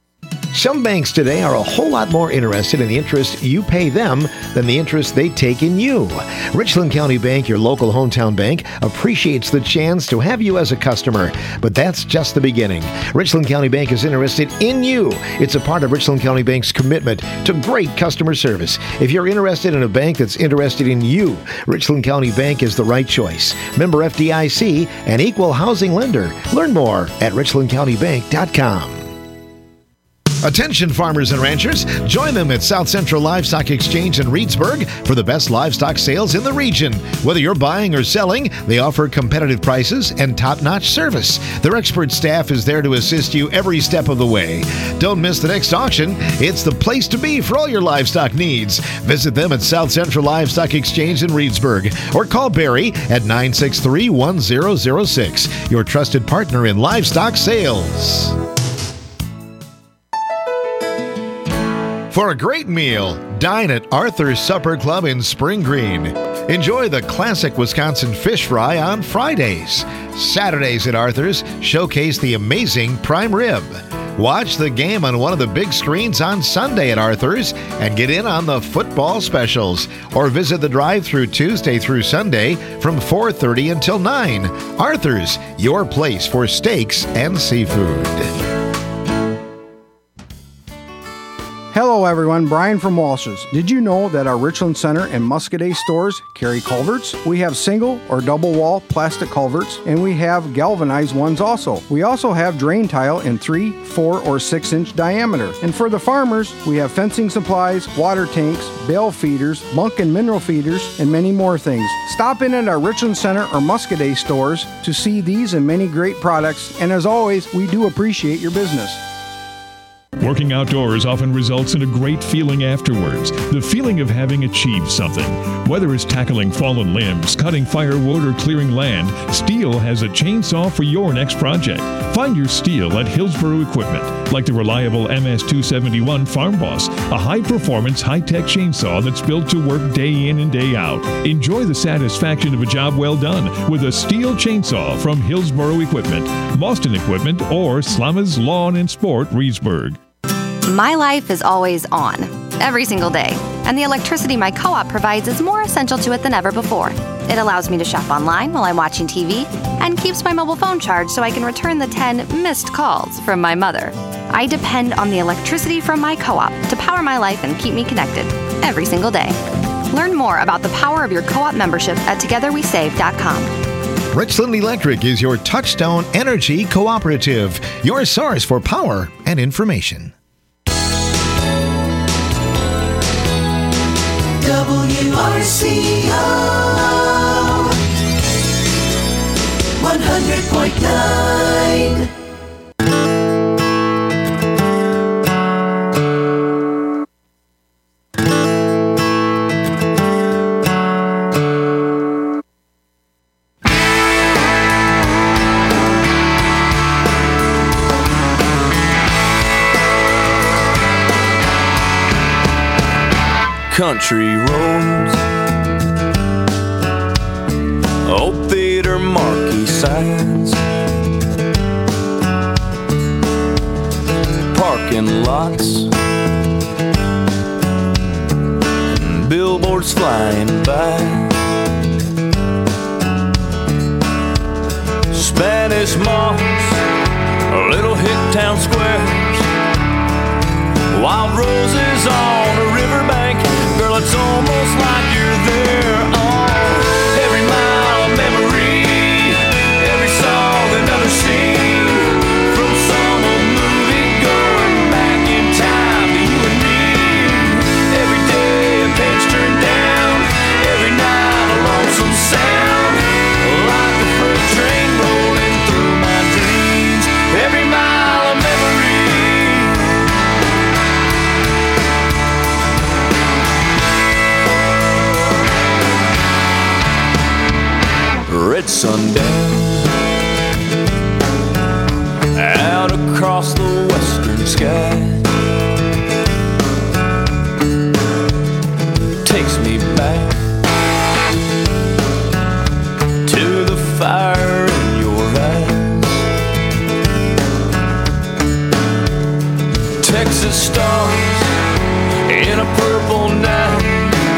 Some banks today are a whole lot more interested in the interest you pay them than the interest they take in you. Richland County Bank, your local hometown bank, appreciates the chance to have you as a customer, but that's just the beginning. Richland County Bank is interested in you. It's a part of Richland County Bank's commitment to great customer service. If you're interested in a bank that's interested in you, Richland County Bank is the right choice. Member FDIC, an equal housing lender. Learn more at richlandcountybank.com. Attention farmers and ranchers, join them at South Central Livestock Exchange in Reedsburg for the best livestock sales in the region. Whether you're buying or selling, they offer competitive prices and top-notch service. Their expert staff is there to assist you every step of the way. Don't miss the next auction. It's the place to be for all your livestock needs. Visit them at South Central Livestock Exchange in Reedsburg or call Barry at 963-1006, your trusted partner in livestock sales. For a great meal, dine at Arthur's Supper Club in Spring Green. Enjoy the classic Wisconsin fish fry on Fridays. Saturdays at Arthur's showcase the amazing prime rib. Watch the game on one of the big screens on Sunday at Arthur's and get in on the football specials. Or visit the drive-thru Tuesday through Sunday from 4:30 until 9. Arthur's, your place for steaks and seafood. Hello everyone, Brian from Walsh's. Did you know that our Richland Center and Muscadet stores carry culverts? We have single or double wall plastic culverts, and we have galvanized ones also. We also have drain tile in 3, 4, or 6 inch diameter. And for the farmers, we have fencing supplies, water tanks, bale feeders, bunk and mineral feeders, and many more things. Stop in at our Richland Center or Muscadet stores to see these and many great products, and as always, we do appreciate your business. Working outdoors often results in a great feeling afterwards, the feeling of having achieved something. Whether it's tackling fallen limbs, cutting firewood, or clearing land, Steel has a chainsaw for your next project. Find your Steel at Hillsboro Equipment, like the reliable MS-271 Farm Boss, a high-performance, high-tech chainsaw that's built to work day in and day out. Enjoy the satisfaction of a job well done with a Steel chainsaw from Hillsboro Equipment, Boston Equipment, or Slama's Lawn and Sport, Reedsburg. My life is always on, every single day, and the electricity my co-op provides is more essential to it than ever before. It allows me to shop online while I'm watching TV and keeps my mobile phone charged so I can return the 10 missed calls from my mother. I depend on the electricity from my co-op to power my life and keep me connected every single day. Learn more about the power of your co-op membership at togetherwesave.com. Richland Electric is your Touchstone Energy Cooperative, your source for power and information. WRCO 100.9. Country roads, old theater marquee signs, parking lots, billboards flying by, Spanish moss, little hick town squares, wild roses on a riverbank. Girl, it's almost like you're there. Oh, every mile of memory, every song, another scene from some old movie going back in time to you and me. Every day a page turned down, every night a lonesome sound, like a freight train rolling through my dreams. Every mile of memory. Red sundown out across the western sky takes me back to the fire in your eyes. Texas stars in a purple night.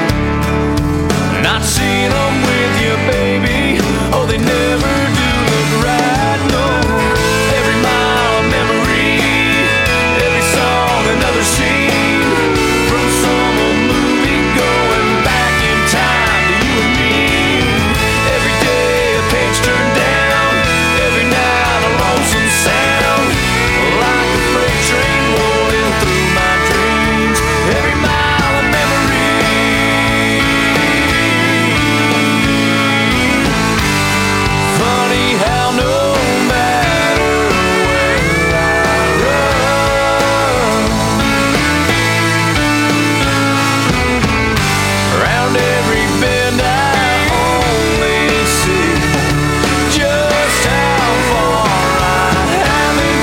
Not seeing them with you, baby. Oh, they never do look right. No, every mile a memory, every song another scene from some old movie going back in time to you and me. Every day a page turned down, every night a lonesome sound, like a freight train rolling through my dreams. Every mile a memory. Funny how no matter where I run, around every bend I only see just how far I haven't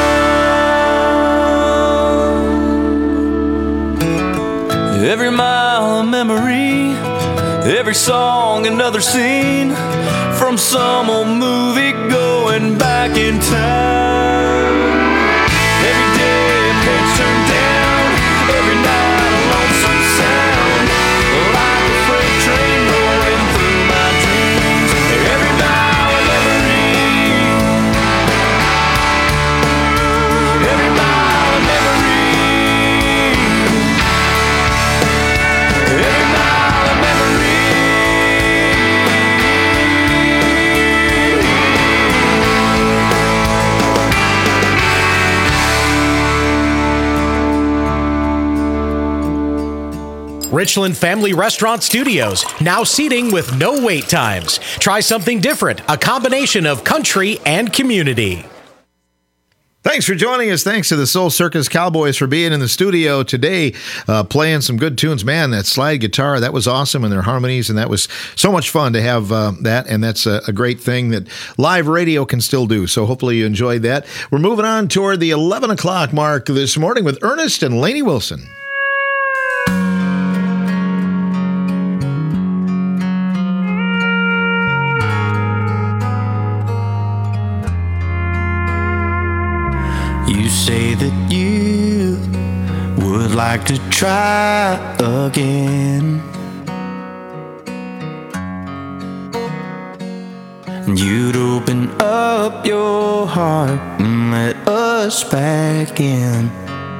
come. Every mile a memory, every song another scene from some old movie going back in time. Every day a page turned down, every night a lonesome sound, like a freight train rolling through my dreams. Every mile a memory, every mile a memory, every mile a memory. Richland Family Restaurant Studios, now seating with no wait times. Try something different, a combination of country and community. Thanks for joining us. Thanks to the Soul Circus Cowboys for being in the studio today, playing some good tunes. Man, that slide guitar, that was awesome, and their harmonies, and that was so much fun to have that, and that's a great thing that live radio can still do. So hopefully you enjoyed that. We're moving on toward the 11 o'clock mark this morning with Ernest and Lainey Wilson. You say that you would like to try again. You'd open up your heart and let us back in.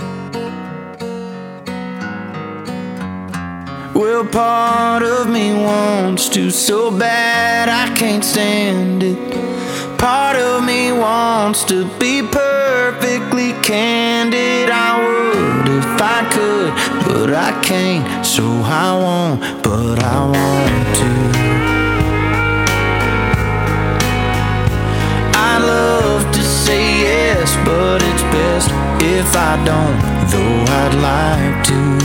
Well, part of me wants to so bad I can't stand it. Part of me wants to be perfectly candid. I would if I could, but I can't. So I won't, but I want to. I love to say yes, but it's best if I don't, though I'd like to.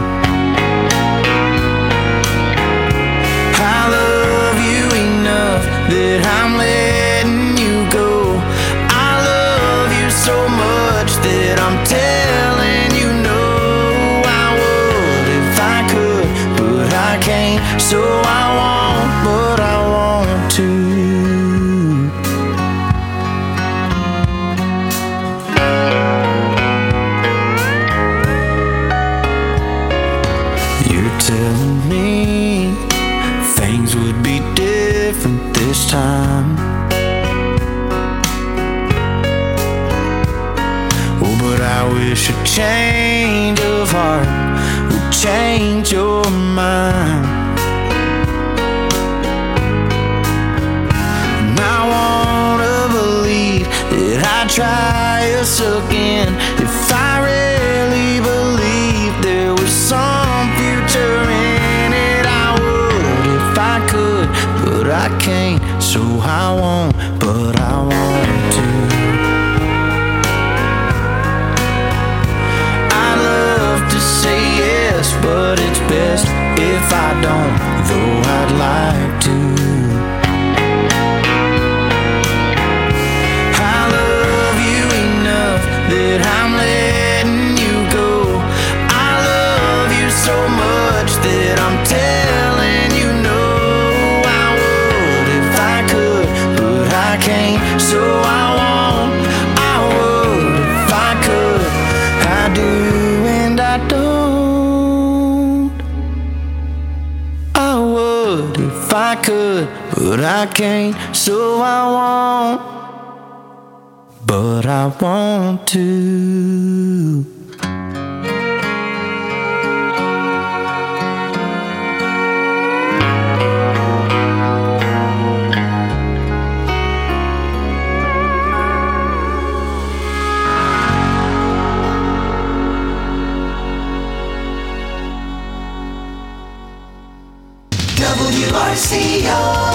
I love you enough that I'm letting you go. I love you so much that I'm telling you no. I would if I could, but I can't. So I won't, but I want to. You're telling me things would be different this time. Oh, but I wish a change of heart would change your mind. And I wanna believe that I'd try us again if I really believed there was some future in it. I would if I could, but I can't. So I won't, but I want to. I love to say yes, but it's best if I don't, though I'd like to. I love you enough that I'm letting you go. I love you so much that I'm telling you no. I would if I could, but I can't. So I won't. I would if I could. I do I could, but I can't, so I won't. But I want to. WRCO.